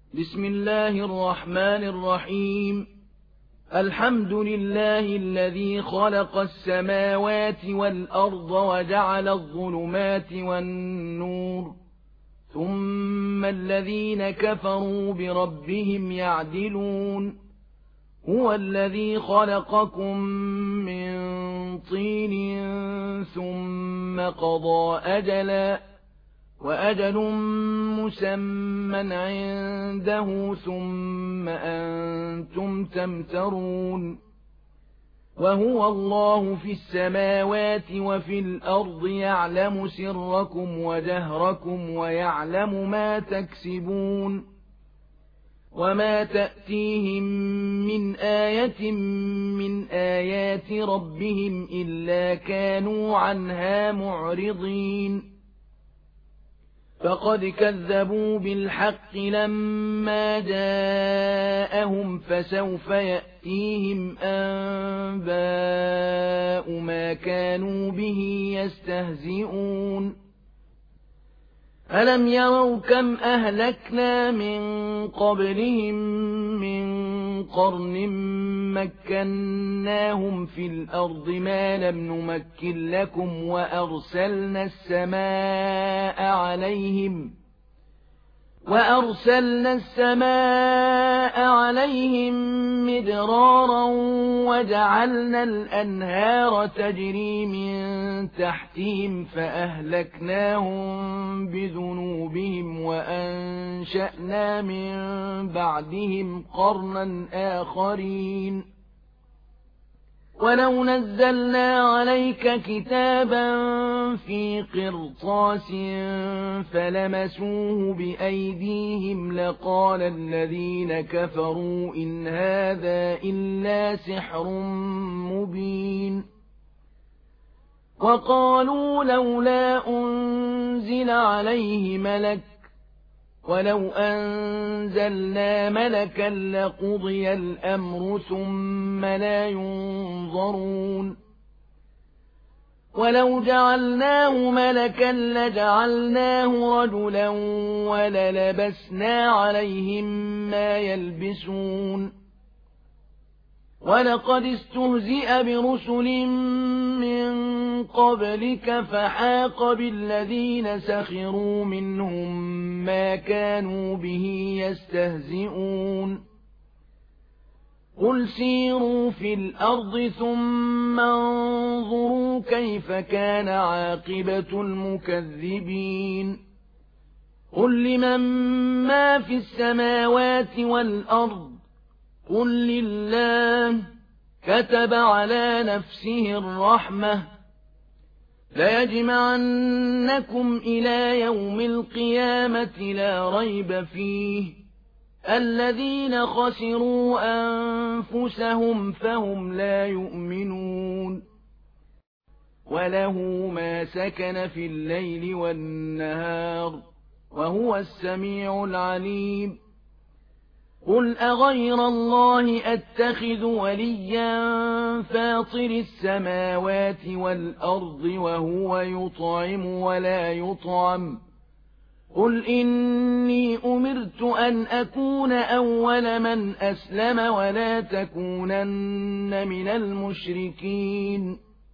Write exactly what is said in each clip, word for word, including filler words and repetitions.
بسم الله الرحمن الرحيم. الحمد لله الذي خلق السماوات والأرض وجعل الظلمات والنور، ثم الذين كفروا بربهم يعدلون. هو الذي خلقكم من طين ثم قضى أجلا، وأجل مسمى عنده ثم أنتم تمترون. وهو الله في السماوات وفي الأرض يعلم سركم وجهركم ويعلم ما تكسبون. وما تأتيهم من آية من آيات ربهم إلا كانوا عنها معرضين. فقد كذبوا بالحق لما جاءهم، فسوف يأتيهم أنباء ما كانوا به يستهزئون. ألم يروا كم أهلكنا من قبلهم من قرن مكناهم في الأرض ما لم نمكن لكم، وأرسلنا السماء عليهم وأرسلنا السماء عليهم مدرارا، وجعلنا الأنهار تجري من تحتهم فأهلكناهم بذنوبهم، وأنشأنا من بعدهم قرنا آخرين. ولو نزلنا عليك كتابا في قرطاس فلمسوه بأيديهم لقال الذين كفروا إن هذا إلا سحر مبين. وقالوا لولا أنزل عليه ملك، ولو أنزلنا ملكا لقضي الأمر ثم لا ينظرون. ولو جعلناه ملكا لجعلناه رجلا وللبسنا عليهم ما يلبسون. ولقد استهزئ برسل من قبلك فحاق بالذين سخروا منهم ما كانوا به يستهزئون. قل سيروا في الأرض ثم انظروا كيف كان عاقبة المكذبين. قل لمن ما في السماوات والأرض قل لله، كتب على نفسه الرحمة ليجمعنكم إلى يوم القيامة لا ريب فيه، الذين خسروا أنفسهم فهم لا يؤمنون. وله ما سكن في الليل والنهار وهو السميع العليم. قل أغير الله أتخذ وليا فاطر السماوات والأرض وهو يطعم ولا يطعم. قل إني أمرت أن أكون أول من أسلم ولا تكونن من المشركين.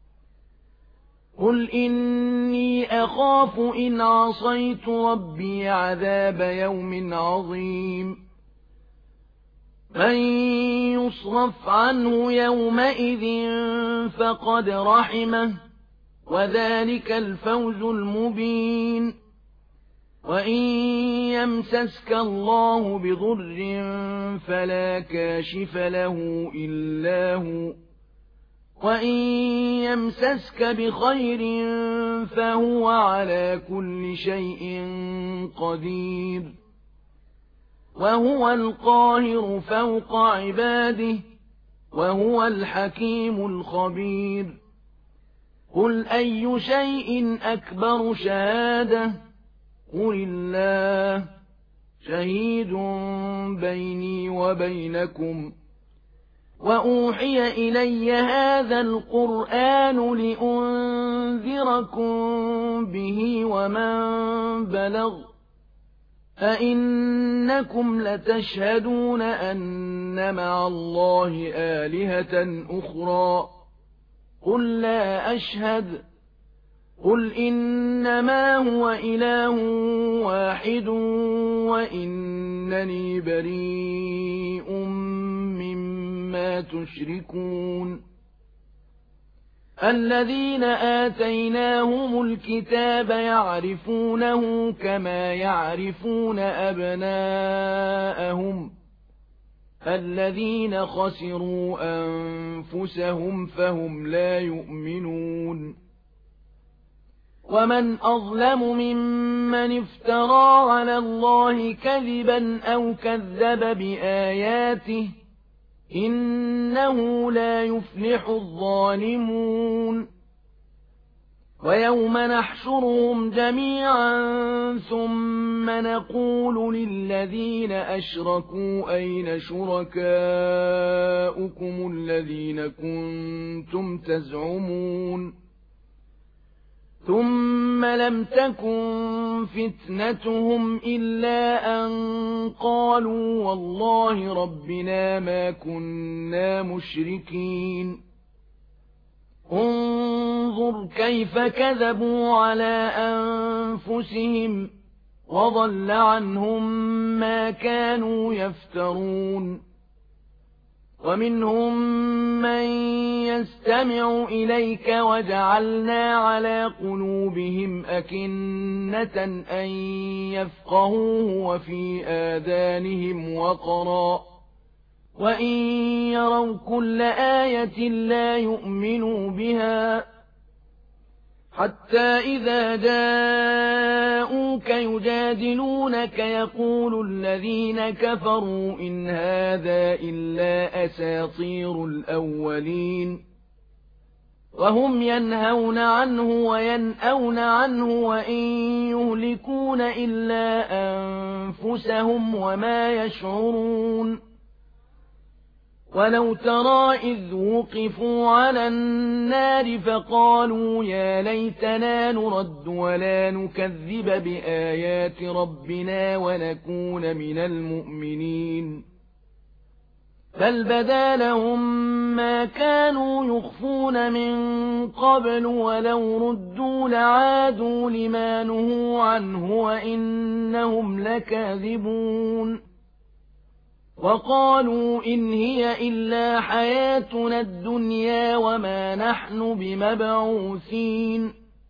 قل إني أخاف إن عصيت ربي عذاب يوم عظيم. من يصرف عنه يومئذ فقد رحمه، وذلك الفوز المبين. وإن يمسسك الله بضر فلا كاشف له إلا هو، وإن يمسسك بخير فهو على كل شيء قدير. وهو القاهر فوق عباده وهو الحكيم الخبير. قل أي شيء أكبر شهادة؟ قل الله شهيد بيني وبينكم. وأوحي إلي هذا القرآن لأنذركم به ومن بلغ أئنكم لتشهدون أن مع الله آلهة أخرى قل لا أشهد قل إنما هو إله واحد وإنني بريء مما تشركون الذين آتيناهم الكتاب يعرفونه كما يعرفون أبناءهم الذين خسروا أنفسهم فهم لا يؤمنون ومن أظلم ممن افترى على الله كذبا أو كذب بآياته إنه لا يفلح الظالمون ويوم نحشرهم جميعا ثم نقول للذين أشركوا أين شركاؤكم الذين كنتم تزعمون ثم لم تكن فتنتهم إلا أن قالوا والله ربنا ما كنا مشركين انظر كيف كذبوا على أنفسهم وضل عنهم ما كانوا يفترون ومنهم من يستمع إليك وجعلنا على قلوبهم أكنة أن يفقهوه وفي آذانهم وقرا وإن يروا كل آية لا يؤمنوا بها حتى إذا جاءوك يجادلونك يقول الذين كفروا إن هذا إلا أساطير الأولين وهم ينهون عنه وينأون عنه وإن يهلكون إلا أنفسهم وما يشعرون ولو ترى إذ وقفوا على النار فقالوا يا ليتنا نرد ولا نكذب بآيات ربنا ونكون من المؤمنين بل بدا لهم ما كانوا يخفون من قبل ولو ردوا لعادوا لما نهوا عنه وإنهم لكاذبون وقالوا إن هي إلا حياتنا الدنيا وما نحن بمبعوثين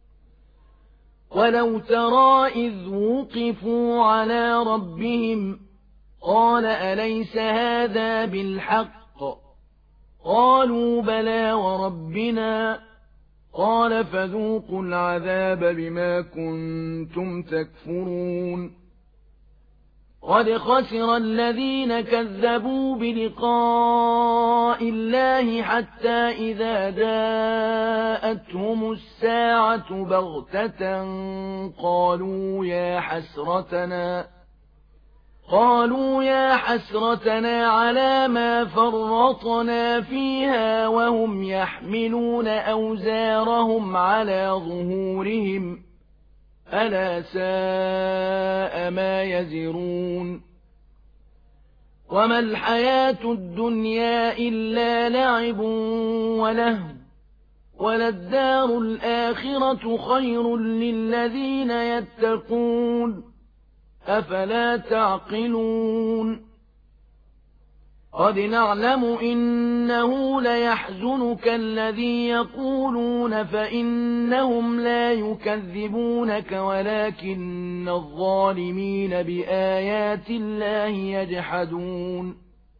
ولو ترى إذ وقفوا على ربهم قال أليس هذا بالحق قالوا بلى وربنا قال فذوقوا العذاب بما كنتم تكفرون قد خسر الذين كذبوا بلقاء الله حتى إذا جاءتهم الساعة بغتة قالوا يا حسرتنا قالوا يا حسرتنا على ما فرطنا فيها وهم يحملون أوزارهم على ظهورهم ألا ساء ما يزرون وما الحياة الدنيا إلا لعب ولهو وللدار الآخرة خير للذين يتقون أفلا تعقلون قد نعلم إنه ليحزنك الذي يقولون فإنهم لا يكذبونك ولكن الظالمين بآيات الله يجحدون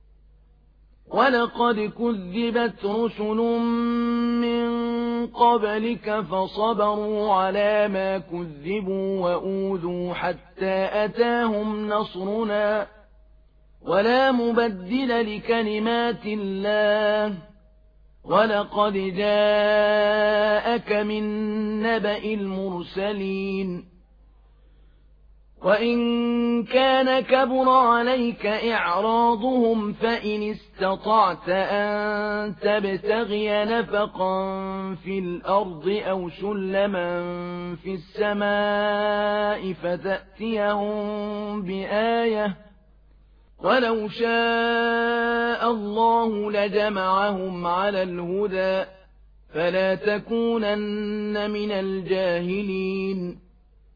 ولقد كذبت رسل من قبلك فصبروا على ما كذبوا وأوذوا حتى أتاهم نصرنا ولا مبدل لكلمات الله ولقد جاءك من نبأ المرسلين وإن كان كبر عليك إعراضهم فإن استطعت أن تبتغي نفقا في الأرض أو سلما في السماء فتأتيهم بآية ولو شاء الله لجمعهم على الهدى فلا تكونن من الجاهلين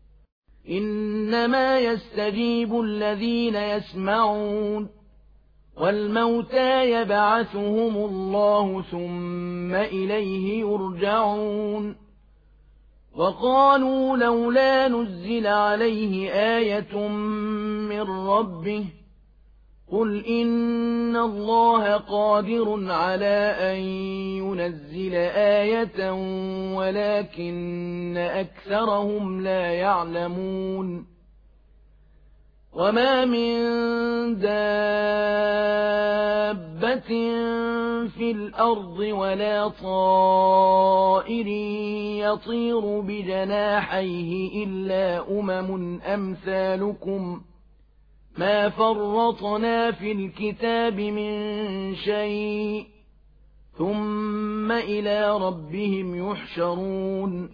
إنما يستجيب الذين يسمعون والموتى يبعثهم الله ثم إليه يرجعون وقالوا لولا نزل عليه آية من ربه قل إن الله قادر على أن ينزل آية ولكن أكثرهم لا يعلمون وما من دابة في الأرض ولا طائر يطير بجناحيه إلا أمم أمثالكم ما فرطنا في الكتاب من شيء ثم إلى ربهم يحشرون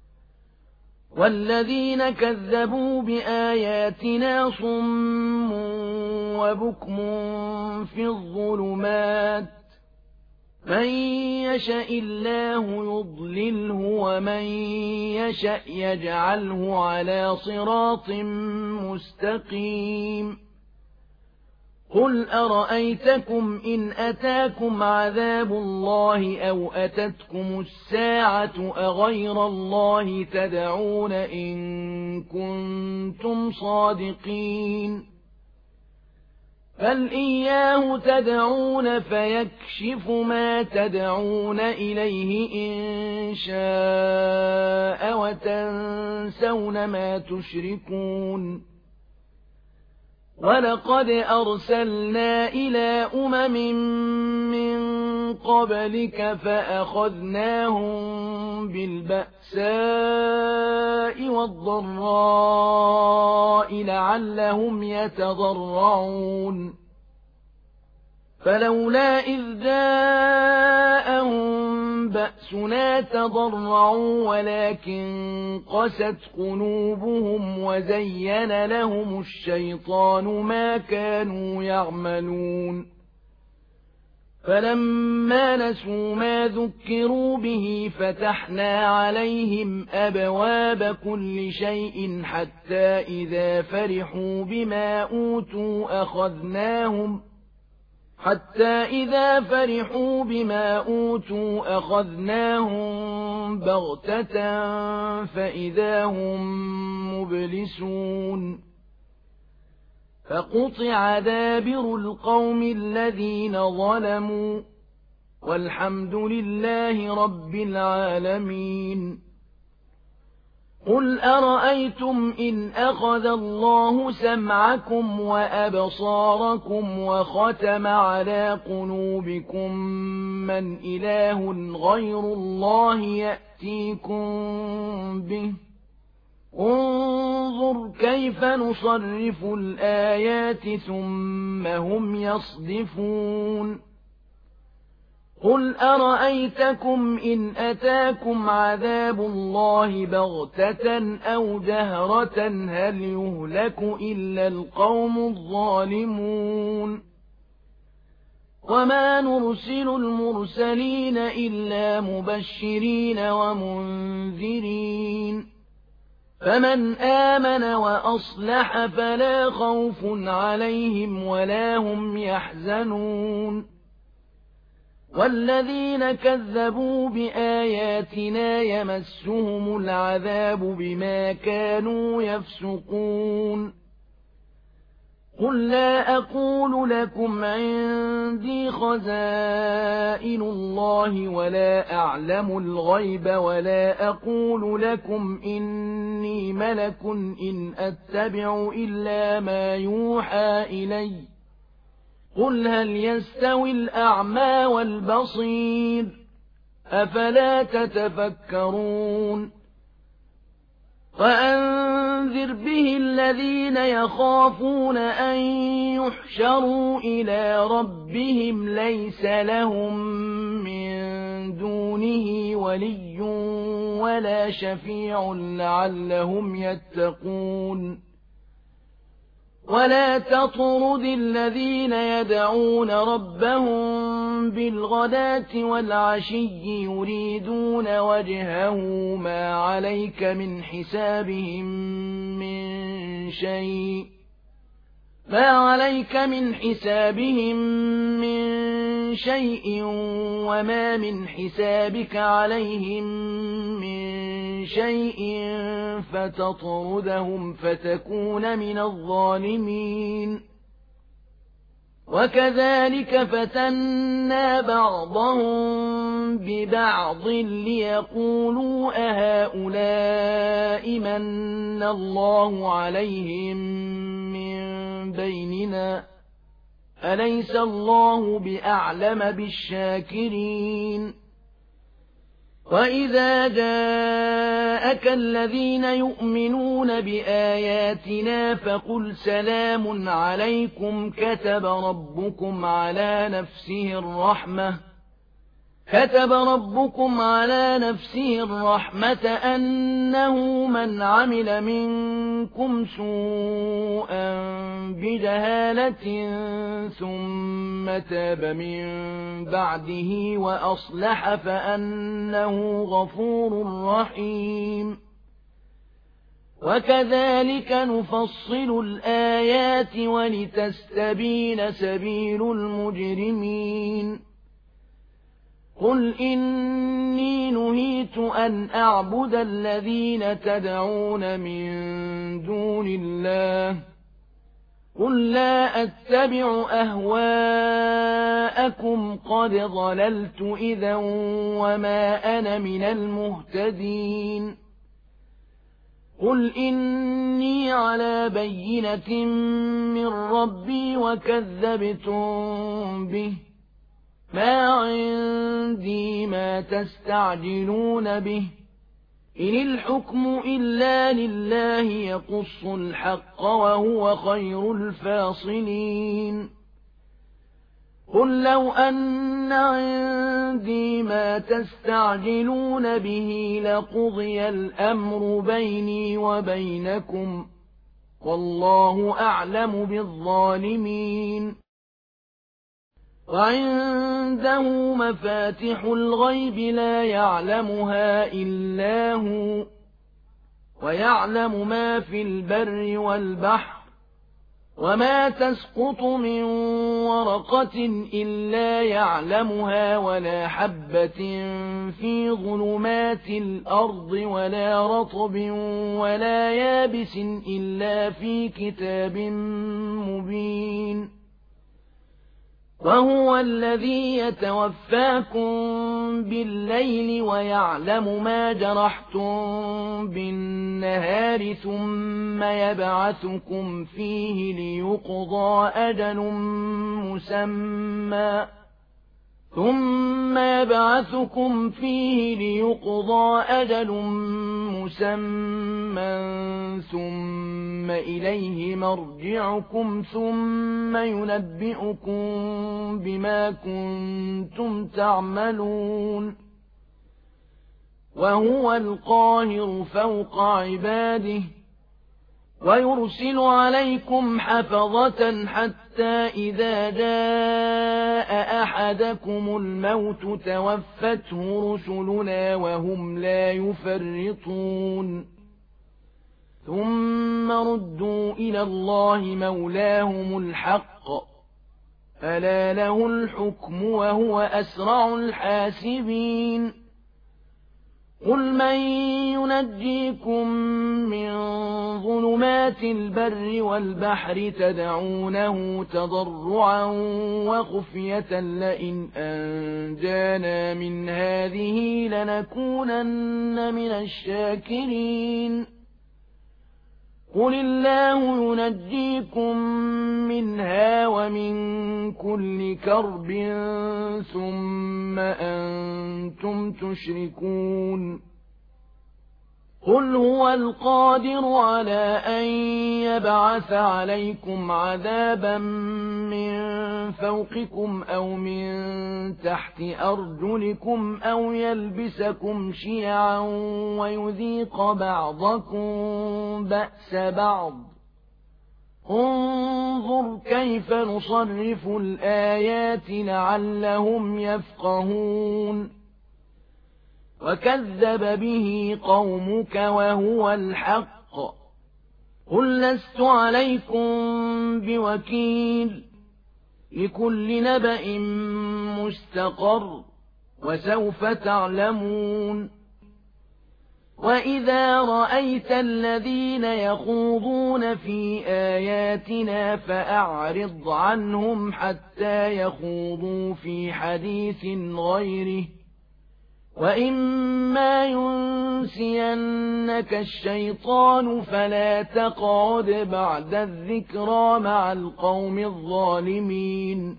والذين كذبوا بآياتنا صم وبكم في الظلمات من يشاء الله يضلله ومن يشاء يجعله على صراط مستقيم قل أرأيتكم إن أتاكم عذاب الله أو أتتكم الساعة أغير الله تدعون إن كنتم صادقين بل إياه تدعون فيكشف ما تدعون إليه إن شاء وتنسون ما تشركون ولقد أرسلنا إلى أمم من قبلك فأخذناهم بالبأساء والضراء لعلهم يتضرعون فلولا إذ جاءهم بأسنا تضرعوا ولكن قست قلوبهم وزين لهم الشيطان ما كانوا يعملون فلما نسوا ما ذكروا به فتحنا عليهم أبواب كل شيء حتى إذا فرحوا بما أوتوا أخذناهم حتى إذا فرحوا بما أوتوا أخذناهم بغتة فإذا هم مبلسون فقطع دابر القوم الذين ظلموا والحمد لله رب العالمين قل أرأيتم إن أخذ الله سمعكم وأبصاركم وختم على قلوبكم من إله غير الله يأتيكم به انظر كيف نصرف الآيات ثم هم يصدفون قل أرأيتكم إن أتاكم عذاب الله بغتة أو جهرة هل يهلك إلا القوم الظالمون وما نرسل المرسلين إلا مبشرين ومنذرين فمن آمن وأصلح فلا خوف عليهم ولا هم يحزنون والذين كذبوا بآياتنا يمسهم العذاب بما كانوا يفسقون قل لا أقول لكم عندي خزائن الله ولا أعلم الغيب ولا أقول لكم إني ملك إن أتبع إلا ما يوحى إلي قل هل يستوي الأعمى والبصير أفلا تتفكرون وأنذر به الذين يخافون أن يحشروا إلى ربهم ليس لهم من دونه ولي ولا شفيع لعلهم يتقون ولا تطرد الذين يدعون ربهم بالغداة والعشي يريدون وجهه ما عليك من حسابهم من شيء ما عليك من حسابهم من شيء وما من حسابك عليهم من شيء فتطردهم فتكون من الظالمين وكذلك فتنا بعضهم ببعض ليقولوا أهؤلاء من الله عليهم من بيننا أليس الله بأعلم بالشاكرين وإذا جاءك الذين يؤمنون بآياتنا فقل سلام عليكم كتب ربكم على نفسه الرحمة كتب ربكم على نفسه الرحمة أنه من عمل منكم سوءا بجهالة ثم تاب من بعده وأصلح فأنه غفور رحيم وكذلك نفصل الآيات ولتستبين سبيل المجرمين قل إني نهيت أن أعبد الذين تدعون من دون الله قل لا أتبع أهواءكم قد ضللت إذا وما أنا من المهتدين قل إني على بينة من ربي وكذبتم به ما عندي ما تستعجلون به إن الحكم إلا لله يقص الحق وهو خير الفاصلين قل لو أن عندي ما تستعجلون به لقضي الأمر بيني وبينكم والله أعلم بالظالمين وعنده مفاتح الغيب لا يعلمها إلا هو ويعلم ما في البر والبحر وما تسقط من ورقة إلا يعلمها ولا حبة في ظلمات الأرض ولا رطب ولا يابس إلا في كتاب مبين وهو الذي يتوفاكم بالليل ويعلم ما جرحتم بالنهار ثم يبعثكم فيه ليقضى أجل مسمى ثم يبعثكم فيه ليقضى أجل مسمى ثم إليه مرجعكم ثم ينبئكم بما كنتم تعملون وهو القاهر فوق عباده ويرسل عليكم حفظة حتى إذا جاء أحدكم الموت توفته رسلنا وهم لا يفرطون ثم ردوا إلى الله مولاهم الحق ألا له الحكم وهو أسرع الحاسبين قل من ينجيكم من ظلمات البر والبحر تدعونه تضرعا وخفية لئن أنجانا من هذه لنكونن من الشاكرين قل الله ينجيكم منها ومن كل كرب ثم أنتم تشركون قل هو القادر على أن يبعث عليكم عذابا من فوقكم أو من تحت أرجلكم أو يلبسكم شيعا ويذيق بعضكم بأس بعض انظر كيف نصرف الآيات لعلهم يفقهون وكذب به قومك وهو الحق قل لست عليكم بوكيل لكل نبأ مستقر وسوف تعلمون وإذا رأيت الذين يخوضون في آياتنا فأعرض عنهم حتى يخوضوا في حديث غيره وإما ينسينك الشيطان فلا تقعد بعد الذكرى مع القوم الظالمين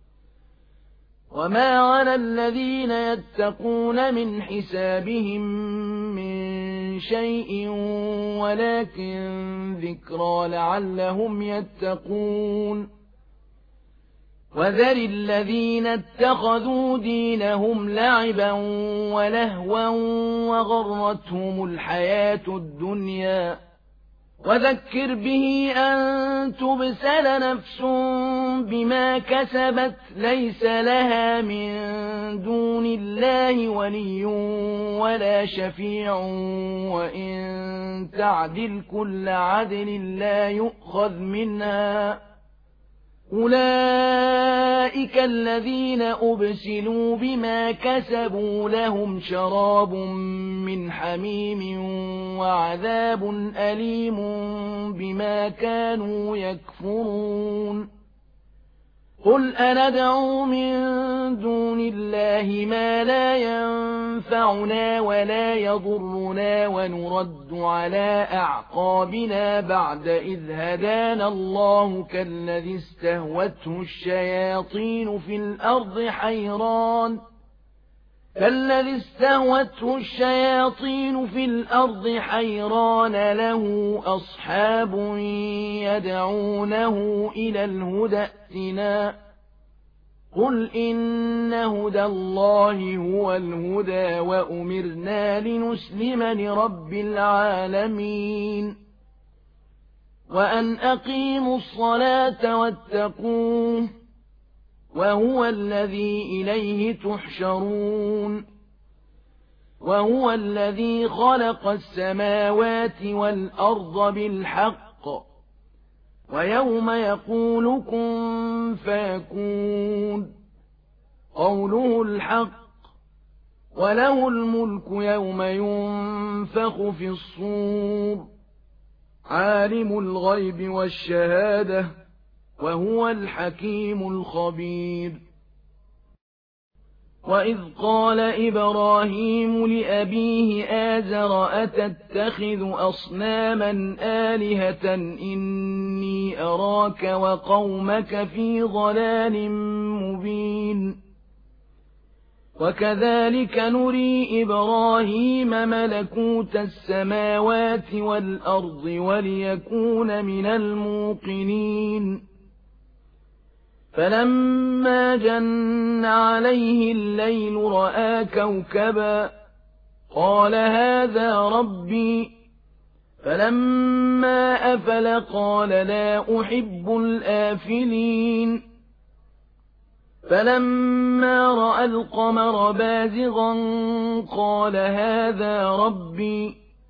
وما على الذين يتقون من حسابهم من شيء ولكن ذكرى لعلهم يتقون وذر الذين اتخذوا دينهم لعبا ولهوا وغرتهم الحياة الدنيا وذكر به أن تبسل نفس بما كسبت ليس لها من دون الله ولي ولا شفيع وإن تعدل كل عدل لا يؤخذ منها أولئك الذين أبسلوا بما كسبوا لهم شراب من حميم وعذاب أليم بما كانوا يكفرون قل أندعو من دون الله ما لا ينفعنا ولا يضرنا ونرد على أعقابنا بعد إذ هدانا الله كالذي استهوته الشياطين في الأرض حيران كالذي استهوته الشياطين في الأرض حيران له أصحاب يدعونه إلى الهدى ائتنا قل إن هدى الله هو الهدى وأمرنا لنسلم لرب العالمين وأن أقيموا الصلاة واتقوه وهو الذي إليه تحشرون وهو الذي خلق السماوات والأرض بالحق ويوم يقول كن فيكون قوله الحق وله الملك يوم ينفخ في الصور عالم الغيب والشهادة وهو الحكيم الخبير وإذ قال إبراهيم لأبيه آزر أتتخذ أصناما آلهة إني أراك وقومك في ضلال مبين وكذلك نري إبراهيم ملكوت السماوات والأرض وليكون من الموقنين فلما جن عليه الليل رأى كوكبا قال هذا ربي فلما أفل قال لا أحب الآفلين فلما رأى القمر بازغا قال هذا ربي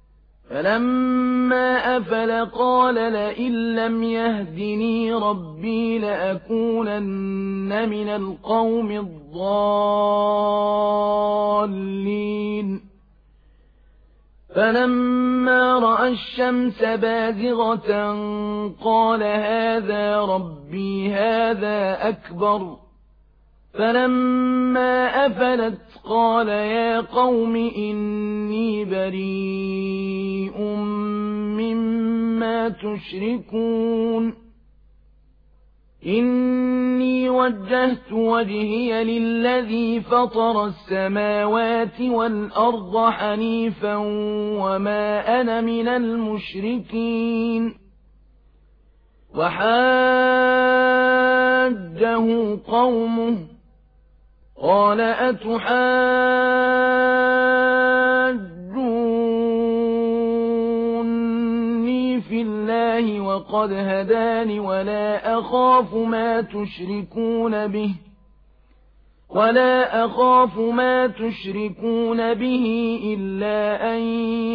فلما أفل قال لئن لم يهدني ربي لأكونن من القوم الضالين فلما رأى الشمس بازغة قال هذا ربي هذا أكبر فلما أفلت قال يا قوم إني بريء مما تشركون إني وجهت وجهي للذي فطر السماوات والأرض حنيفا وما أنا من المشركين وحاجه قومه قال أتحاجوني في الله وقد هداني ولا أخاف ما تشركون به ولا أخاف ما تشركون به إلا أن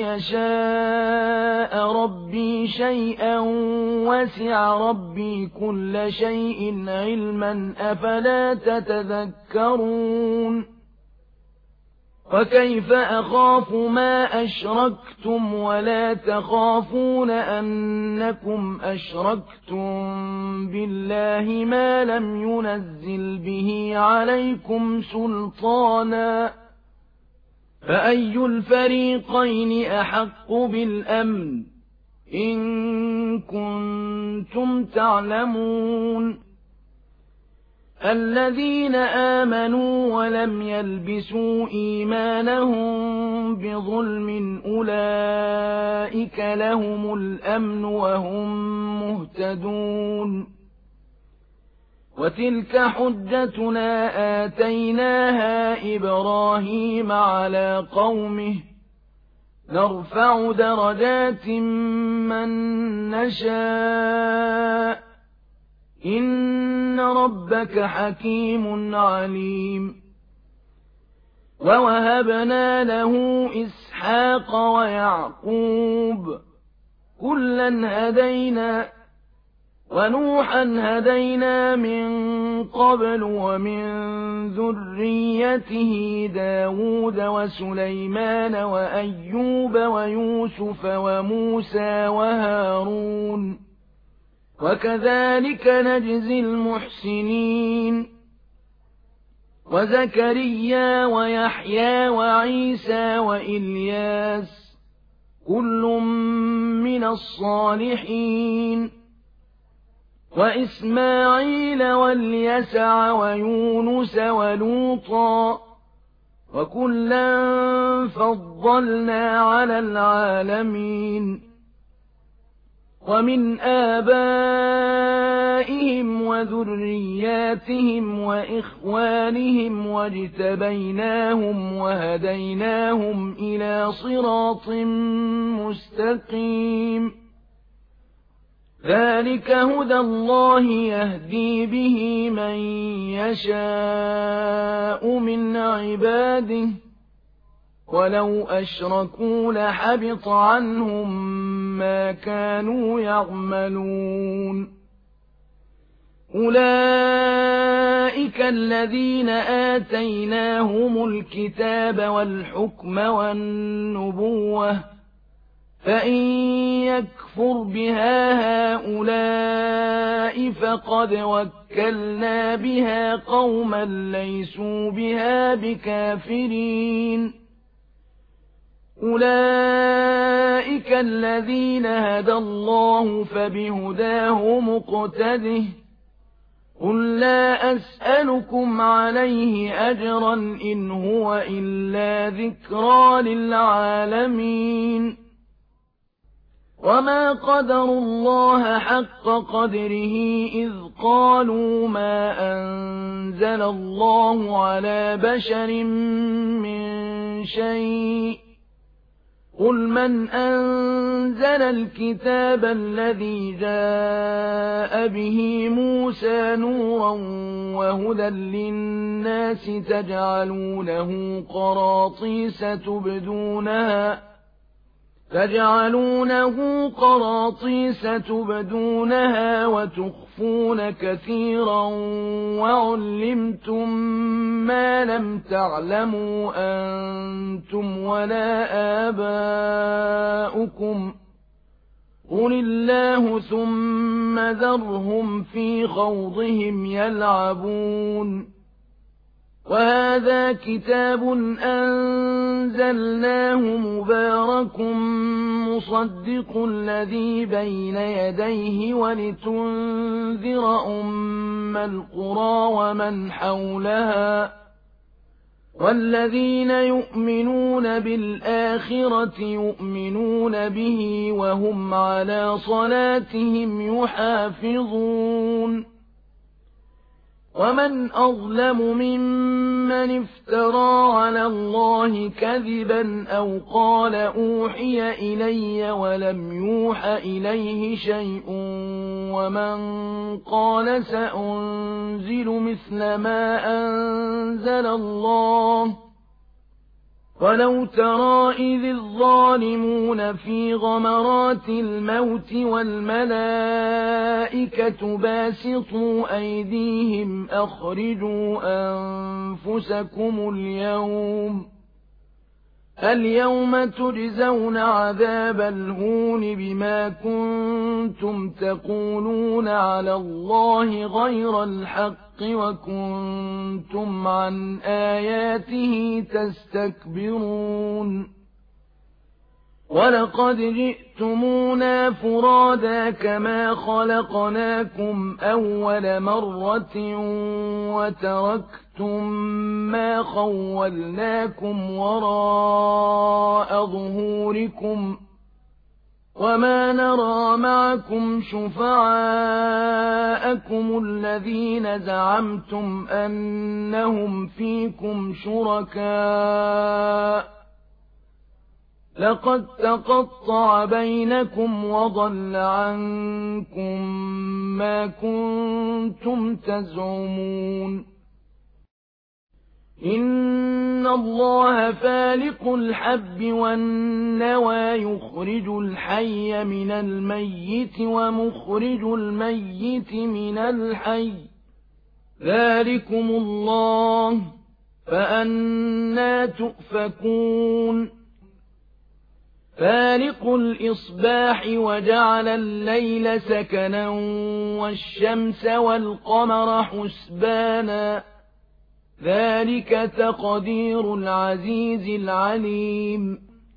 يشاء ربي شيئا وسع ربي كل شيء علما أفلا تتذكرون وكيف أخاف ما أشركتم ولا تخافون أنكم أشركتم بالله ما لم ينزل به عليكم سلطانا فأي الفريقين أحق بالأمن إن كنتم تعلمون الذين آمنوا ولم يلبسوا إيمانهم بظلم أولئك لهم الأمن وهم مهتدون وتلك حجتنا آتيناها إبراهيم على قومه نرفع درجات من نشاء إن ربك حكيم عليم ووهبنا له إسحاق ويعقوب كلا هدينا ونوحا هدينا من قبل ومن ذريته داود وسليمان وأيوب ويوسف وموسى وهارون وكذلك نجزي المحسنين وزكريا ويحيى وعيسى وإلياس كل من الصالحين وإسماعيل واليسع ويونس ولوطا وكلا فضلنا على العالمين ومن آبائهم وذرياتهم وإخوانهم واجتبيناهم وهديناهم إلى صراط مستقيم ذلك هدى الله يهدي به من يشاء من عباده ولو أشركوا لحبط عنهم ما كانوا يعملون أولئك الذين آتيناهم الكتاب والحكم والنبوة فإن يكفر بها هؤلاء فقد وكلنا بها قوما ليسوا بها بكافرين أولئك الذين هدى الله فبهداه مقتده قل لا أسألكم عليه أجرا إن هو إلا ذكرى للعالمين وما قدروا الله حق قدره إذ قالوا ما أنزل الله على بشر من شيء قل من أنزل الكتاب الذي جاء به موسى نورا وهدى للناس تجعلونه قراطيس تبدونها تجعلونه قراطيس تبدونها وتخفون كثيرا وعلمتم ما لم تعلموا أنتم ولا آباؤكم قل الله ثم ذرهم في خوضهم يلعبون وهذا كتاب أنزلناه مبارك مصدق الذي بين يديه ولتنذر أمة أُمَّ الْقُرَىٰ وَمَنْ حَوْلَهَا وَالَّذِينَ يُؤْمِنُونَ بِالْآخِرَةِ يُؤْمِنُونَ بِهِ وَهُمْ عَلَىٰ صَلَاتِهِمْ يُحَافِظُونَ وَمَنْ أَظْلَمُ مِمَّنِ افْتَرَىٰ عَلَى اللَّهِ كَذِبًا أَوْ قَالَ أُوحِيَ إِلَيَّ وَلَمْ يُوحَ إِلَيْهِ شَيْءٌ وَمَنْ قَالَ سَأُنْزِلُ مِثْلَ مَا أَنزَلَ اللَّهُ وَلَوْ تَرَىٰ إِذِ الظَّالِمُونَ فِي غَمَرَاتِ الْمَوْتِ وَالْمَلَائِكَةُ بَاسِطُو أَيْدِيهِمْ أَخْرِجُوا أَنفُسَكُمُ الْيَوْمَ الْيَوْمَ تُجْزَوْنَ عَذَابَ الْهُونِ بِمَا كُنتُمْ تَقُولُونَ عَلَى اللَّهِ غَيْرَ الْحَقِّ وَكُنتُمْ عَنْ آيَاتِهِ تَسْتَكْبِرُونَ وَلَقَدْ جِئْتُمُونَا فُرَادَىٰ كَمَا خَلَقْنَاكُمْ أَوَّلَ مَرَّةٍ وَتَرَكْتُم مَّا خَوَّلْنَاكُمْ وَرَاءَ ظُهُورِكُمْ وَمَا نَرَىٰ مَعَكُمْ شُفَعَاءَكُمُ الَّذِينَ زَعَمْتُمْ أَنَّهُمْ فِيكُمْ شُرَكَاءُ لَقَدْ تَقَطَّعَ بَيْنَكُمْ وَضَلَّ عَنكُم مَّا كُنتُمْ تَزْعُمُونَ إِنَّ اللَّهَ فَالِقُ الْحَبِّ وَالنَّوَىٰ يُخْرِجُ الْحَيَّ مِنَ الْمَيِّتِ وَمُخْرِجُ الْمَيِّتِ مِنَ الْحَيِّ ذَٰلِكُمُ اللَّهُ فَأَنَّىٰ تُؤْفَكُونَ فَالِقُ الْإِصْبَاحِ وَجَعَلَ اللَّيْلَ سَكَنًا وَالشَّمْسَ وَالْقَمَرَ حُسْبَانًا ذَلِكَ تَقْدِيرُ الْعَزِيزِ الْعَلِيمِ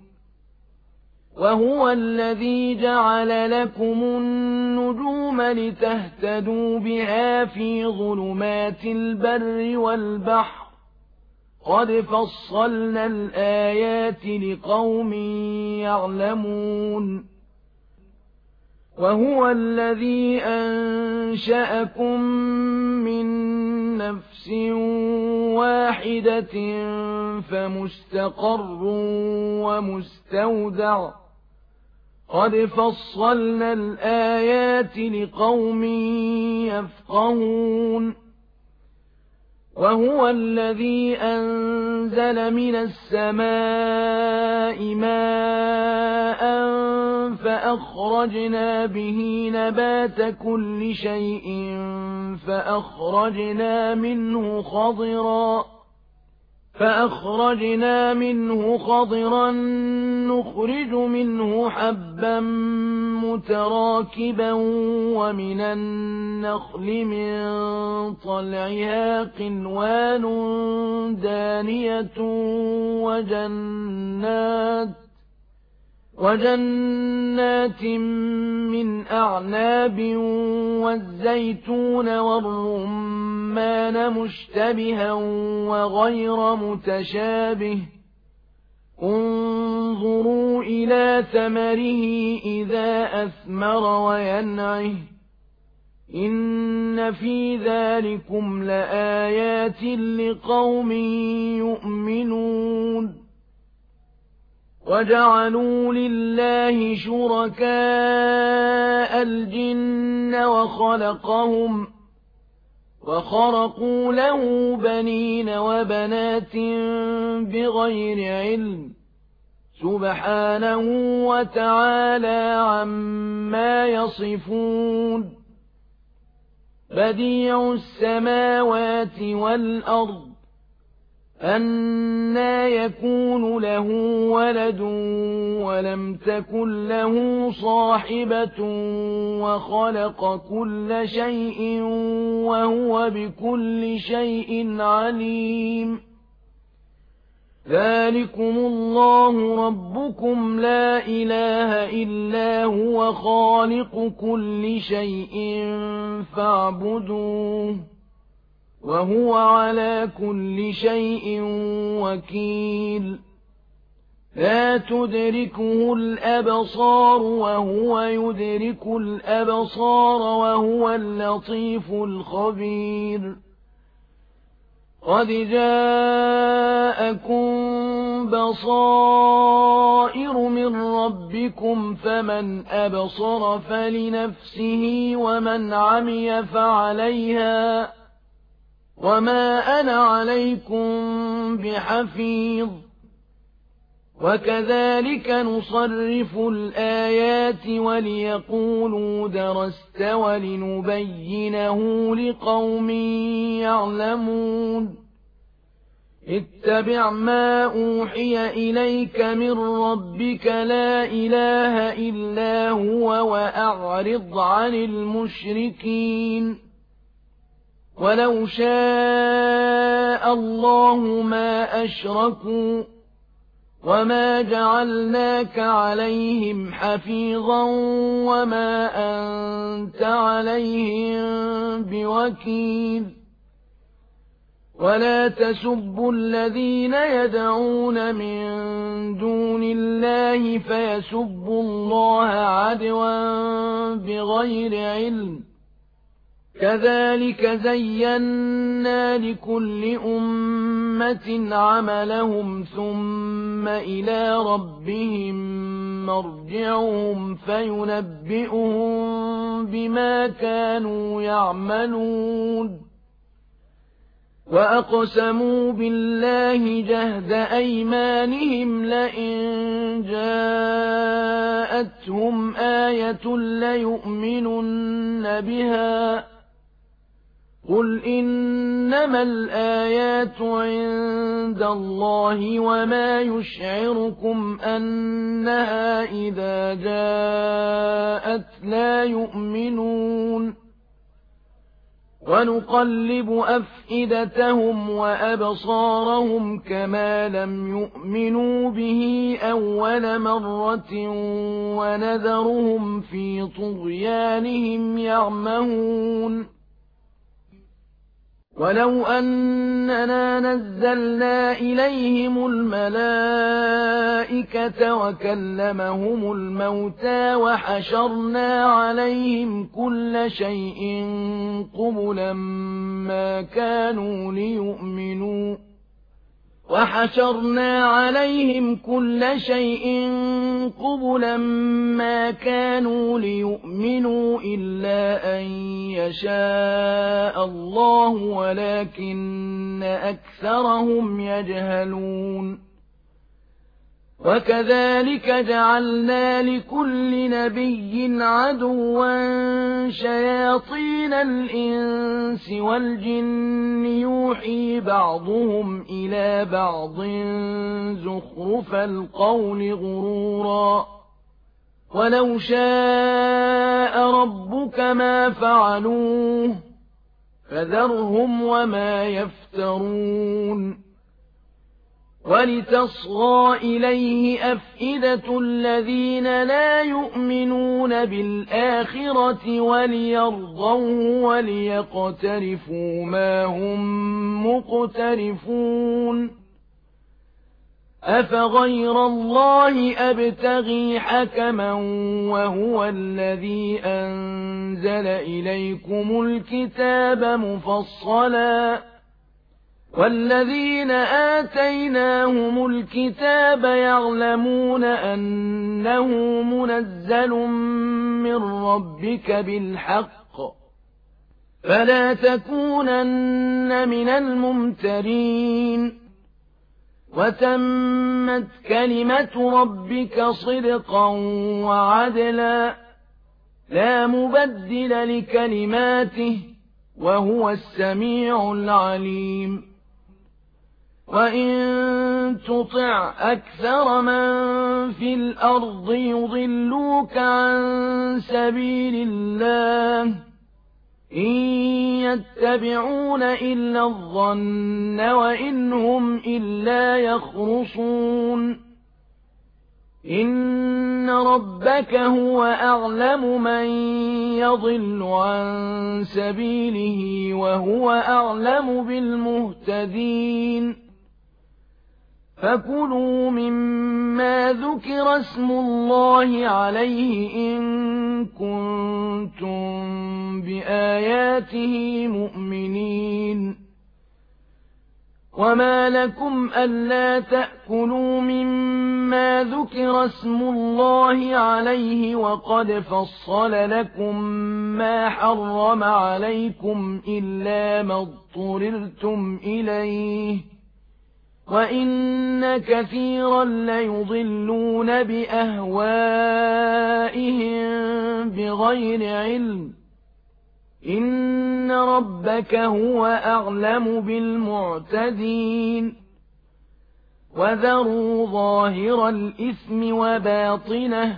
وَهُوَ الَّذِي جَعَلَ لَكُمُ النُّجُومَ لِتَهْتَدُوا بِهَا فِي ظُلُمَاتِ الْبَرِّ وَالْبَحْرِ قَدْ فَصَّلْنَا الْآيَاتِ لِقَوْمٍ يَعْلَمُونَ وَهُوَ الَّذِي أَنشَأَكُم مِّن نَّفْسٍ وَاحِدَةٍ فَمُسْتَقَرٌّ وَمُسْتَوْدَعٌ قَدْ فَصَّلْنَا الْآيَاتِ لِقَوْمٍ يَفْقَهُونَ وَهُوَ الَّذِي أَنزَلَ مِنَ السَّمَاءِ مَاءً فَأَخْرَجْنَا بِهِ نَبَاتَ كُلِّ شَيْءٍ فَأَخْرَجْنَا مِنْهُ خَضِرًا فَأَخْرَجْنَا مِنْهُ خَضِرًا نُخْرِجُ مِنْهُ حَبًّا مُتَرَاكِبًا وَمِنَ النَّخْلِ مِن طَلْعِهَا قِنْوَانٌ دَانِيَةٌ وَجَنَّاتٍ وَجَنَّاتٍ مِّنْ أَعْنَابٍ وَالزَّيْتُونَ وَالرُّمَّانَ مُشْتَبِهًا وَغَيْرَ مُتَشَابِهٍ انظُرُوا إِلَى ثَمَرِهِ إِذَا أَثْمَرَ وَيَنْعِهِ إِنَّ فِي ذَلِكُمْ لَآيَاتٍ لِقَوْمٍ يُؤْمِنُونَ وَجَعَلُوا لِلَّهِ شُرَكَاءَ الْجِنَّ وَخَلَقَهُمْ وَخَرَقُوا لَهُ بَنِينَ وَبَنَاتٍ بِغَيْرِ عِلْمٍ سُبْحَانَهُ وَتَعَالَى عَمَّا يَصِفُونَ بَدِيعُ السَّمَاوَاتِ وَالْأَرْضِ أَنَّىٰ يَكُونُ لَهُ وَلَدٌ وَلَمْ تَكُن لَّهُ صَاحِبَةٌ وَخَلَقَ كُلَّ شَيْءٍ وَهُوَ بِكُلِّ شَيْءٍ عَلِيمٌ ذلكم الله ربكم لا إله إلا هو خالق كل شيء فاعبدوه وهو على كل شيء وكيل لا تدركه الأبصار وهو يدرك الأبصار وهو اللطيف الخبير قد جاءكم بصائر من ربكم فمن أبصر فلنفسه ومن عمي فعليها وما أنا عليكم بحفيظ وكذلك نصرف الآيات وليقولوا درست ولنبينه لقوم يعلمون اتبع ما أوحي إليك من ربك لا إله إلا هو وأعرض عن المشركين ولو شاء الله ما أشركوا وما جعلناك عليهم حفيظا وما أنت عليهم بوكيل ولا تسبوا الذين يدعون من دون الله فيسبوا الله عدوا بغير علم كذلك زينا لكل أمة عملهم ثم إلى ربهم مرجعهم فينبئهم بما كانوا يعملون وأقسموا بالله جهد أيمانهم لئن جاءتهم آية ليؤمنن بها قل إنما الآيات عند الله وما يشعركم أنها إذا جاءت لا يؤمنون ونقلب أفئدتهم وأبصارهم كما لم يؤمنوا به أول مرة ونذرهم في طغيانهم يعمهون ولو أننا نزلنا إليهم الملائكة وكلمهم الموتى وحشرنا عليهم كل شيء قبلا ما كانوا ليؤمنوا وحشرنا عليهم كل شيء قبلا ما كانوا ليؤمنوا إلا أن يشاء الله ولكن أكثرهم يجهلون وكذلك جعلنا لكل نبي عدوا شياطين الإنس والجن يوحي بعضهم إلى بعض زخرف القول غرورا ولو شاء ربك ما فعلوه فذرهم وما يفترون ولتصغى إليه أفئدة الذين لا يؤمنون بالآخرة وليرضوه وليقترفوا ما هم مقترفون أفغير الله أبتغي حكما وهو الذي أنزل إليكم الكتاب مفصلا والذين آتيناهم الكتاب يعلمون أنه منزل من ربك بالحق فلا تكونن من الممترين وتمت كلمة ربك صدقا وعدلا لا مبدل لكلماته وهو السميع العليم وإن تطع أكثر من في الأرض يضلوك عن سبيل الله إن يتبعون إلا الظن وإن هم إلا يخرصون إن ربك هو أعلم من يضل عن سبيله وهو أعلم بالمهتدين فكلوا مما ذكر اسم الله عليه إن كنتم بآياته مؤمنين وما لكم ألا تأكلوا مما ذكر اسم الله عليه وقد فصل لكم ما حرم عليكم إلا ما اضطررتم إليه وإن كثيرا ليضلون بأهوائهم بغير علم إن ربك هو أعلم بالمعتدين وذروا ظاهر الإثم وباطنه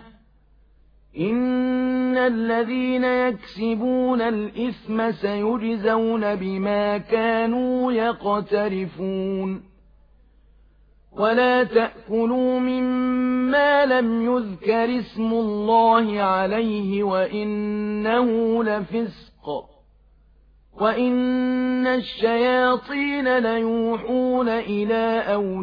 إن الذين يكسبون الإثم سيجزون بما كانوا يقترفون ولا تأكلوا مما لم يذكر اسم الله عليه وإنه لفسق وإن الشياطين ليوحون إلى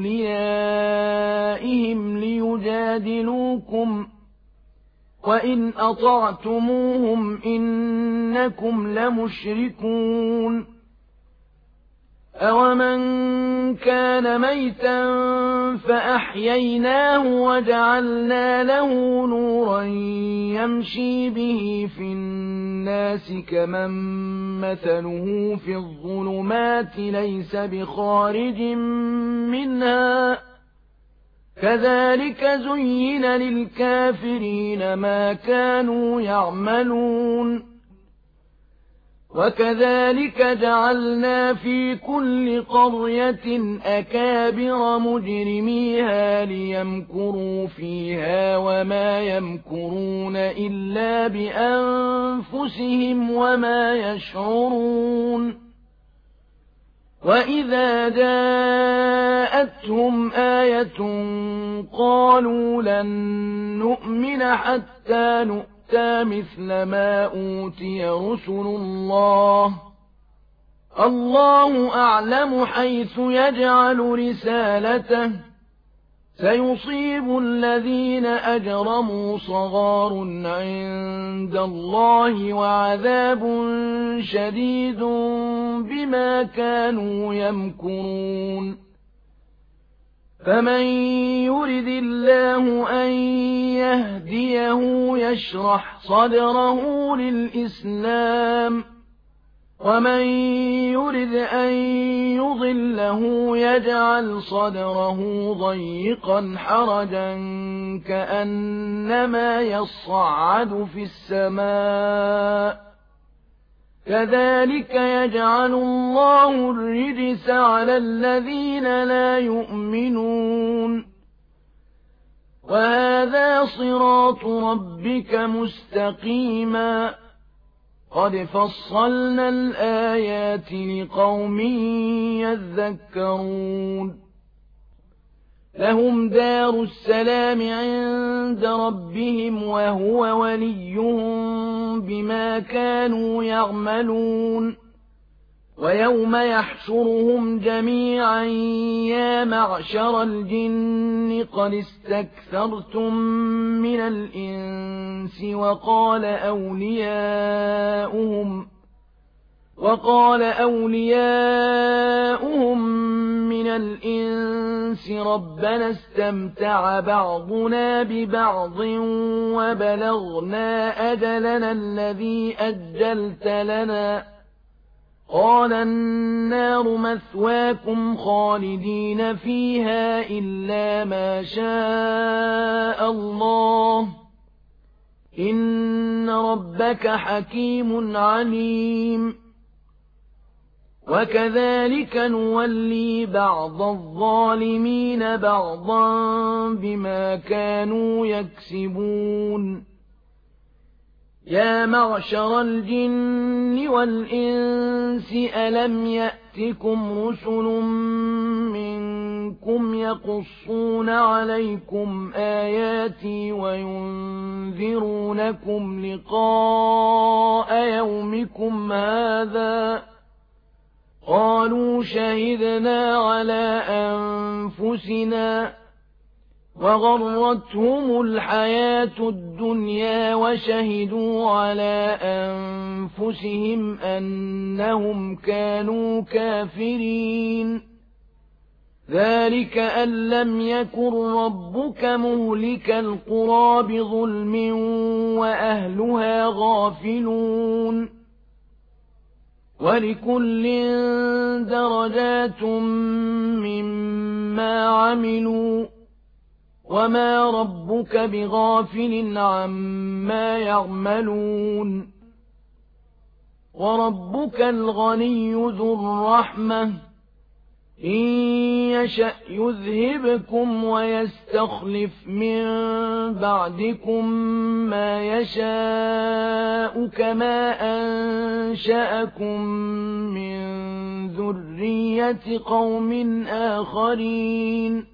أوليائهم ليجادلوكم وإن أطعتموهم إنكم لمشركون أَوَمَنْ كَانَ مَيْتًا فَأَحْيَيْنَاهُ وَجَعَلْنَا لَهُ نُورًا يَمْشِي بِهِ فِي النَّاسِ كَمَنْ مَثَلُهُ فِي الظُّلُمَاتِ لَيْسَ بِخَارِجٍ مِنْهَا كَذَلِكَ زُيِّنَ لِلْكَافِرِينَ مَا كَانُوا يَعْمَلُونَ وكذلك جعلنا في كل قرية أكابر مجرميها ليمكروا فيها وما يمكرون إلا بأنفسهم وما يشعرون وإذا جاءتهم آية قالوا لن نؤمن حتى نؤمن مثل ما أوتي رسل الله الله أعلم حيث يجعل رسالته سيصيب الذين أجرموا صغار عند الله وعذاب شديد بما كانوا يمكرون فمن يرد الله أن يهديه يشرح صدره للإسلام ومن يرد أن يضله يجعل صدره ضيقا حرجا كأنما يصعد في السماء كذلك يجعل الله الرجس على الذين لا يؤمنون وهذا صراط ربك مستقيما قد فصلنا الآيات لقوم يذكرون لهم دار السلام عند ربهم وهو وليهم بما كانوا يعملون ويوم يحشرهم جميعا يا معشر الجن قد استكثرتم من الإنس وقال أولياؤهم وقال أولياؤهم من الإنس ربنا استمتع بعضنا ببعض وبلغنا أجلنا الذي أجلت لنا قال النار مثواكم خالدين فيها إلا ما شاء الله إن ربك حكيم عليم وكذلك نولي بعض الظالمين بعضا بما كانوا يكسبون يا معشر الجن والإنس ألم يأتكم رسل منكم يقصون عليكم آياتي وينذرونكم لقاء يومكم هذا قالوا شهدنا على أنفسنا وغرتهم الحياة الدنيا وشهدوا على أنفسهم أنهم كانوا كافرين ذلك أن لم يكن ربك مهلك القرى بظلم وأهلها غافلون ولكل درجات مما عملوا وما ربك بغافل عما يعملون وربك الغني ذو الرحمة إن يشأ يذهبكم ويستخلف من بعدكم ما يشاء كما أنشأكم من ذرية قوم آخرين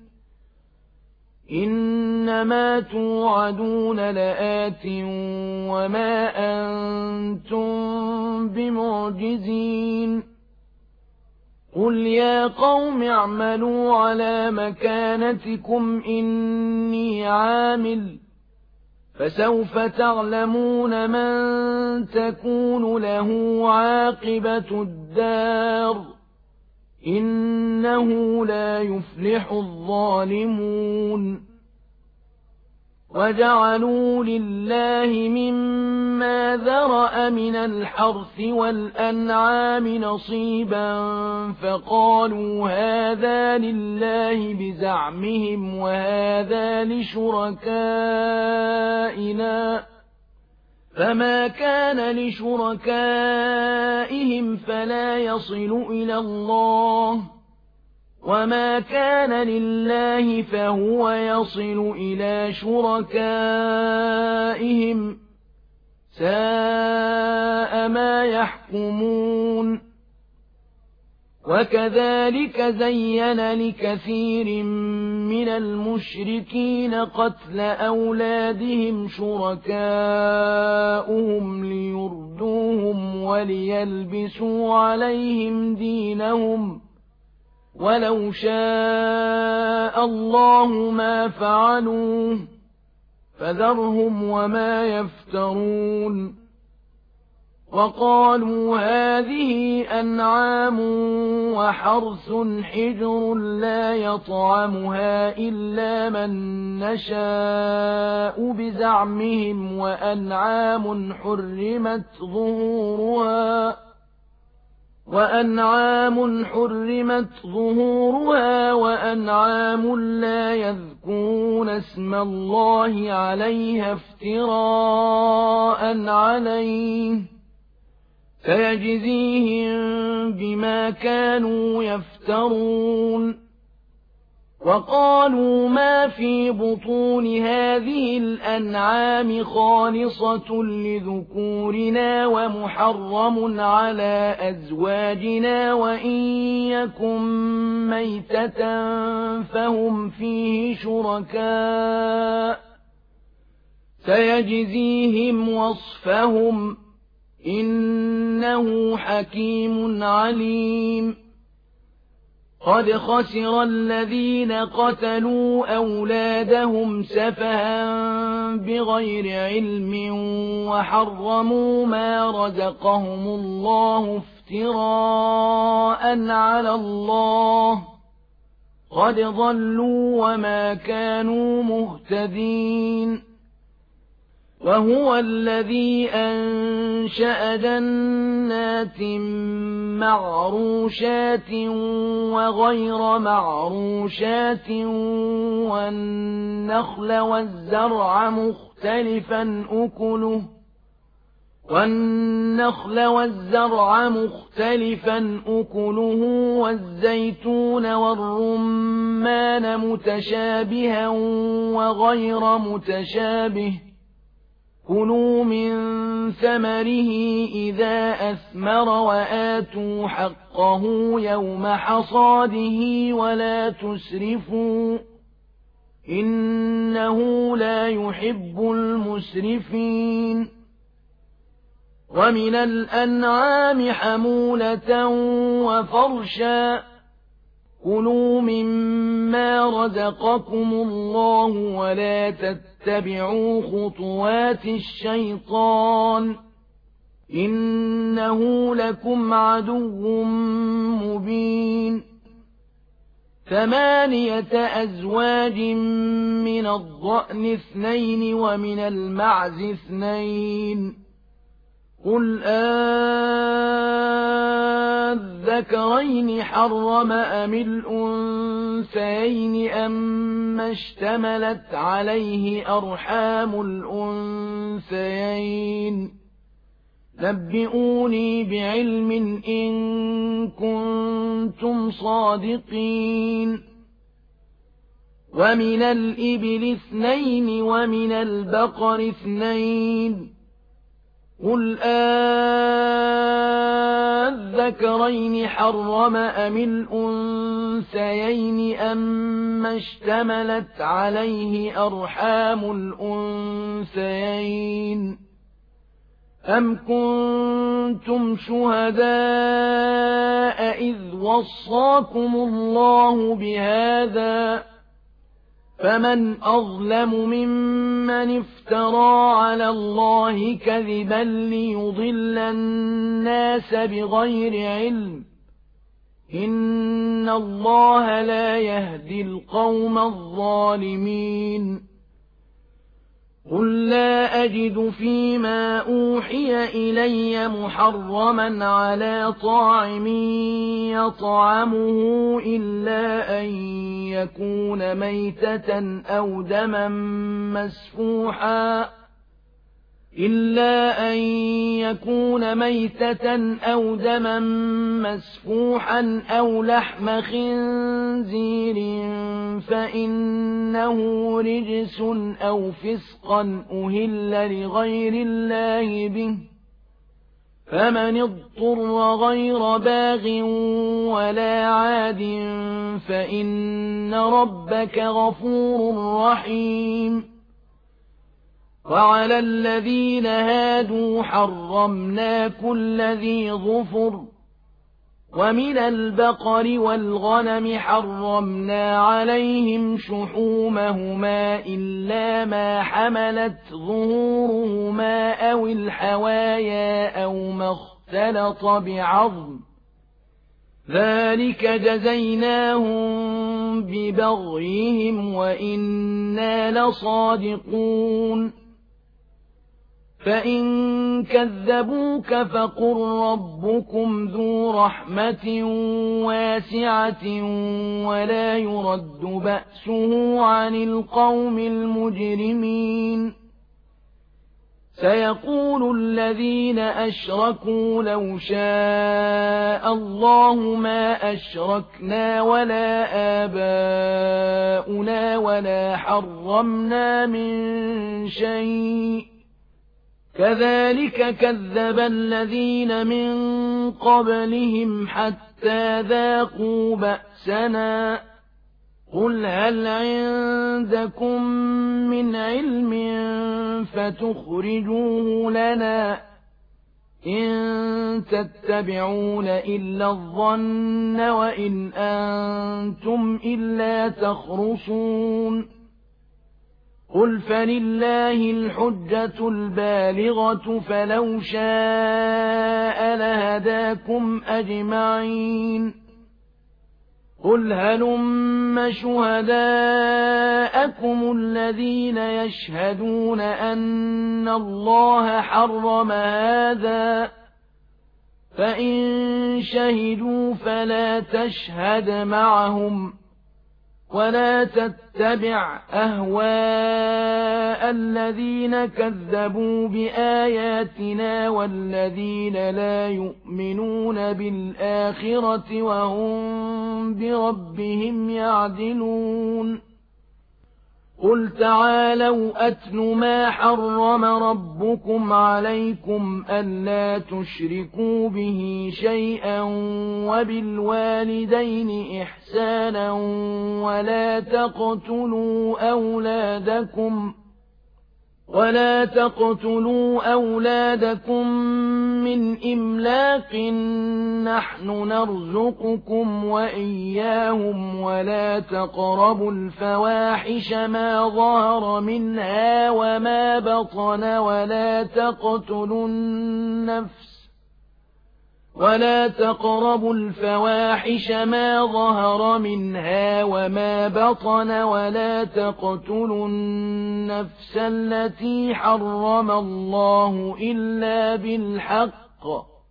إنما توعدون لآت وما أنتم بمعجزين قل يا قوم اعملوا على مكانتكم إني عامل فسوف تعلمون من تكون له عاقبة الدار إنه لا يفلح الظالمون وجعلوا لله مما ذرأ من الحرث والأنعام نصيبا فقالوا هذا لله بزعمهم وهذا لشركائنا فما كان لشركائهم فلا يصل إلى الله وما كان لله فهو يصل إلى شركائهم ساء ما يحكمون وكذلك زين لكثير من المشركين قتل أولادهم شركاؤهم ليردوهم وليلبسوا عليهم دينهم ولو شاء الله ما فعلوه فذرهم وما يفترون وقالوا هذه أنعام وحرث حجر لا يطعمها إلا من نشاء بزعمهم وأنعام حرمت ظهورها وأنعام حرمت ظهورها وأنعام لا يذكرون اسم الله عليها افتراء عليه سيجزيهم بما كانوا يفترون وقالوا ما في بطون هذه الأنعام خالصة لذكورنا ومحرم على أزواجنا وإن يكن ميتة فهم فيه شركاء سيجزيهم وصفهم إنه حكيم عليم قد خسر الذين قتلوا أولادهم سفها بغير علم وحرموا ما رزقهم الله افتراء على الله قد ضلوا وما كانوا مهتدين وهو الذي أنشأ جنات معروشات وغير معروشات والنخل والزرع مختلفا أكله والنخل والزرع مختلفا أكله والزيتون والرمان متشابها وغير متشابه كُلُوا مِن ثَمَرِهِ إِذَا أَثْمَرَ وَآتُوا حَقَّهُ يَوْمَ حَصَادِهِ وَلَا تُسْرِفُوا إِنَّهُ لَا يُحِبُّ الْمُسْرِفِينَ وَمِنَ الْأَنْعَامِ حَمُولَةً وَفَرْشًا كُلُوا مِمَّا رَزَقَكُمُ اللَّهُ وَلَا تَتَّبِعُوا خُطُوَاتِ الشَّيْطَانِ إِنَّهُ لَكُمْ عَدُوٌّ مُبِينٌ ثَمَانِيَةَ أَزْوَاجٍ مِنَ الضَّأْنِ اثْنَيْنِ وَمِنَ الْمَعْزِ اثْنَيْنِ قُلْ أَذَّكَرَيْنِ حَرَّمَ أَمِ الْأُنثَيَيْنِ أَمَّا اشْتَمَلَتْ عَلَيْهِ أَرْحَامُ الْأُنثَيَيْنِ نَبِّئُونِي بِعِلْمٍ إِن كُنتُمْ صَادِقِينَ وَمِنَ الْإِبِلِ اثْنَيْنِ وَمِنَ الْبَقَرِ اثْنَيْنِ قُلْ أَذَّكَرَيْنِ حَرَّمَ أَمِ الْأُنثَيَيْنِ أَمَّا اشْتَمَلَتْ عَلَيْهِ أَرْحَامُ الْأُنثَيَيْنِ أَمْ كُنتُمْ شُهَدَاءَ إِذْ وَصَّاكُمُ اللَّهُ بِهَذَا فَمَنْ أَظْلَمُ مِمَّنِ افْتَرَى عَلَى اللَّهِ كَذِبًا لِيُضِلَّ النَّاسَ بِغَيْرِ عِلْمٍ إِنَّ اللَّهَ لَا يَهْدِي الْقَوْمَ الظَّالِمِينَ قُل لا أَجِدُ فِيمَا أُوحِيَ إِلَيَّ مُحَرَّمًا عَلَى طَاعِمٍ يَطْعَمُهُ إِلَّا أَن يَكُونَ مَيْتَةً أَوْ دَمًا مَّسْفُوحًا إِلَّا أَن يَكُونَ مَيْتَةً أَوْ دَمًا مَّسْفُوحًا أَوْ لَحْمَ خِنزِيرٍ فَإِنَّهُ رِجْسٌ أَوْ فِسْقًا أُهِلَّ لِغَيْرِ اللَّهِ بِهِ فَمَنِ اضْطُرَّ غَيْرَ بَاغٍ وَلَا عَادٍ فَإِنَّ رَبَّكَ غَفُورٌ رَّحِيمٌ وَعَلَى الَّذِينَ هَادُوا حَرَّمْنَا كُلَّ ذِي ظُفُرٍ وَمِنَ الْبَقَرِ وَالْغَنَمِ حَرَّمْنَا عَلَيْهِمْ شُحُومَهُمَا إِلَّا مَا حَمَلَتْ ظُهُورُهُمَا أَوِ الْحَوَايَا أَوْ مَا اخْتَلَطَ بِعَظْمٍ ذَلِكَ جَزَيْنَاهُم بِبَغْيِهِمْ وَإِنَّا لَصَادِقُونَ فَإِن كَذَّبُوكَ فَقُل رَّبُّكُمْ ذُو رَحْمَةٍ وَاسِعَةٍ وَلَا يُرَدُّ بَأْسُهُ عَنِ الْقَوْمِ الْمُجْرِمِينَ سَيَقُولُ الَّذِينَ أَشْرَكُوا لَوْ شَاءَ اللَّهُ مَا أَشْرَكْنَا وَلَا آبَاؤُنَا وَلَا حَرَّمْنَا مِن شَيْءٍ كَذَلِكَ كَذَّبَ الَّذِينَ مِن قَبْلِهِمْ حَتَّى ذَاقُوا بَأْسَنَا قُلْ هَلْ عِندَكُم مِّنْ عِلْمٍ فَتُخْرِجُوهُ لَنَا إِن تَتَّبِعُونَ إِلَّا الظَّنَّ وَإِنْ أَنتُمْ إِلَّا تَخْرُصُونَ قُلْ فَلِلَّهِ الْحُجَّةُ الْبَالِغَةُ فَلَوْ شَاءَ لَهَدَاكُمْ أَجْمَعِينَ قُلْ هَلُمَّ شُهَدَاءَكُمُ الَّذِينَ يَشْهَدُونَ أَنَّ اللَّهَ حَرَّمَ هَٰذَا فَإِن شَهِدُوا فَلَا تَشْهَدْ مَعَهُمْ وَلَا تَتَّبِعْ أَهْوَاءَ الَّذِينَ كَذَّبُوا بِآيَاتِنَا وَالَّذِينَ لَا يُؤْمِنُونَ بِالْآخِرَةِ وَهُمْ بِرَبِّهِمْ يَعْدِلُونَ قل تعالوا أتل ما حرم ربكم عليكم ألا تشركوا به شيئا وبالوالدين إحسانا ولا تقتلوا أولادكم ولا تقتلوا أولادكم من إملاق نحن نرزقكم وإياهم ولا تقربوا الفواحش ما ظهر منها وما بطن ولا تقتلوا النفس ولا تقربوا الفواحش ما ظهر منها وما بطن ولا تقتلوا النفس التي حرم الله إلا بالحق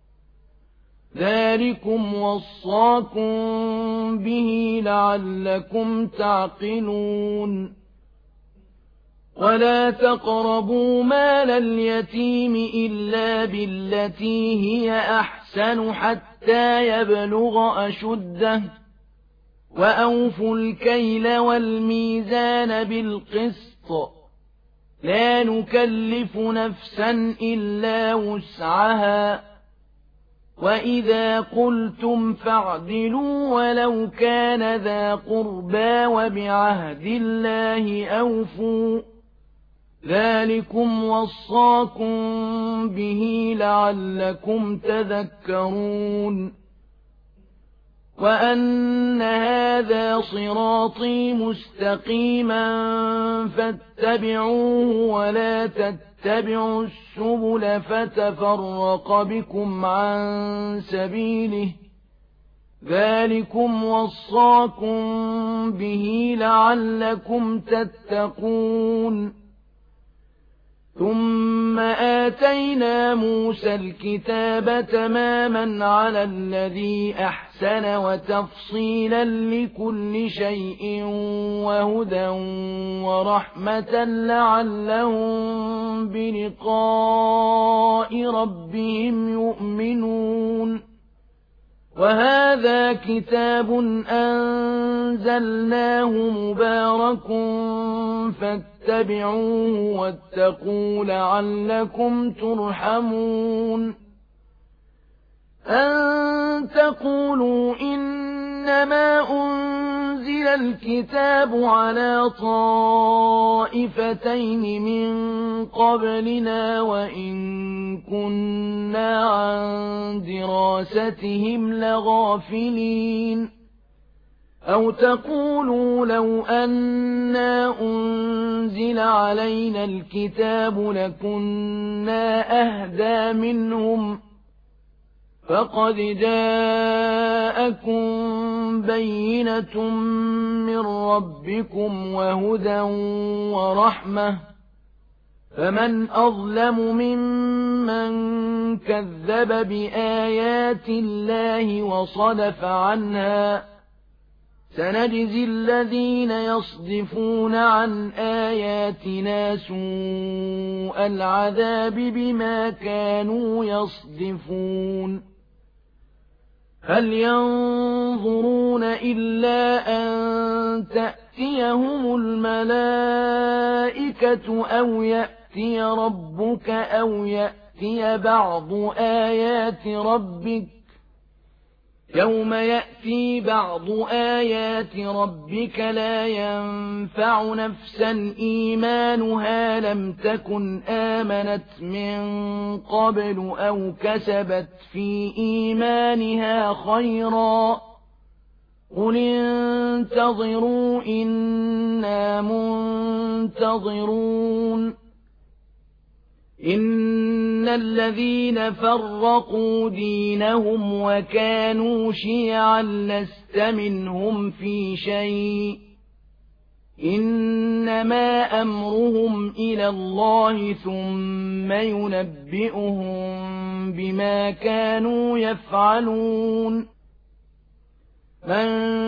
ذلكم وصاكم به لعلكم تعقلون ولا تقربوا مال اليتيم إلا بالتي هي أحسن حتى يبلغ أشده وأوفوا الكيل والميزان بالقسط لا نكلف نفسا إلا وسعها وإذا قلتم فاعدلوا ولو كان ذا قربى وبعهد الله أوفوا ذلكم وصاكم به لعلكم تذكرون وأن هذا صراطي مستقيما فاتبعوه ولا تتبعوا السبل فتفرق بكم عن سبيله ذلكم وصاكم به لعلكم تتقون ثم آتينا موسى الكتاب تماما على الذي أحسن وتفصيلا لكل شيء وهدى ورحمة لعلهم بلقاء ربهم يؤمنون وهذا كتاب أنزلناه مبارك فاتبعوه واتقوا لعلكم ترحمون أن تقولوا إنما أنزل الكتاب على طائفتين من قبلنا وإن كنا عن دراستهم لغافلين أو تقولوا لو أنا أنزل علينا الكتاب لكنا أهدى منهم فقد جاءكم بينة من ربكم وهدى ورحمة فمن أظلم ممن كذب بآيات الله وصدف عنها سنجزي الذين يصدفون عن آياتنا سوء العذاب بما كانوا يصدفون هل ينظرون إلا أن تأتيهم الملائكة أو يأتي ربك أو يأتي بعض آيات ربك يوم يأتي بعض آيات ربك لا ينفع نفسا إيمانها لم تكن آمنت من قبل أو كسبت في إيمانها خيرا قل انتظروا إنا منتظرون إن الذين فرقوا دينهم وكانوا شيعا لست منهم في شيء إنما أمرهم إلى الله ثم ينبئهم بما كانوا يفعلون من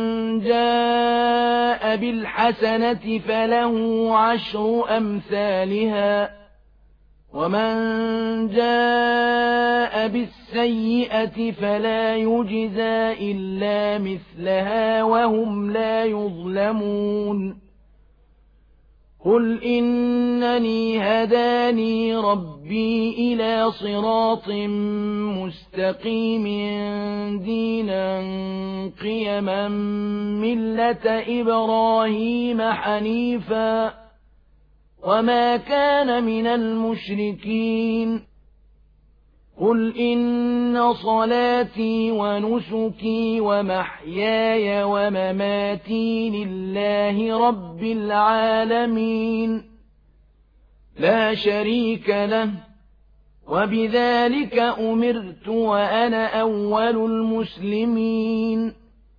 جاء بالحسنة فله عشر أمثالها ومن جاء بالسيئة فلا يجزى إلا مثلها وهم لا يظلمون قل إنني هداني ربي إلى صراط مستقيم دينا قيما ملة إبراهيم حنيفا وما كان من المشركين قل إن صلاتي ونسكي ومحياي ومماتي لله رب العالمين لا شريك له وبذلك أمرت وأنا أول المسلمين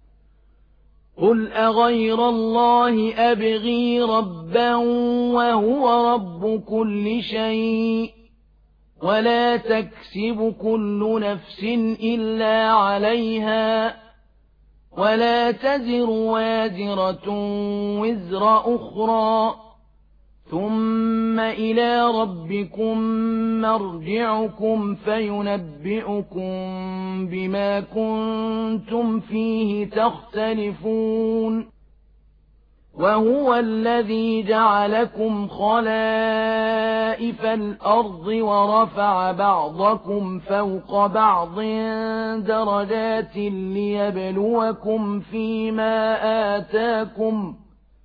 قل أغير الله أبغي ربا وهو رب كل شيء ولا تكسب كل نفس إلا عليها ولا تزر وازرة وزر أخرى ثم إلى ربكم مرجعكم فينبئكم بما كنتم فيه تختلفون وهو الذي جعلكم خلائف الأرض ورفع بعضكم فوق بعض درجات ليبلوكم فيما آتاكم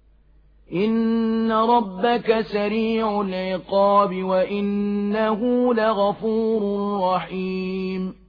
إن ربك سريع العقاب وإنه لغفور رحيم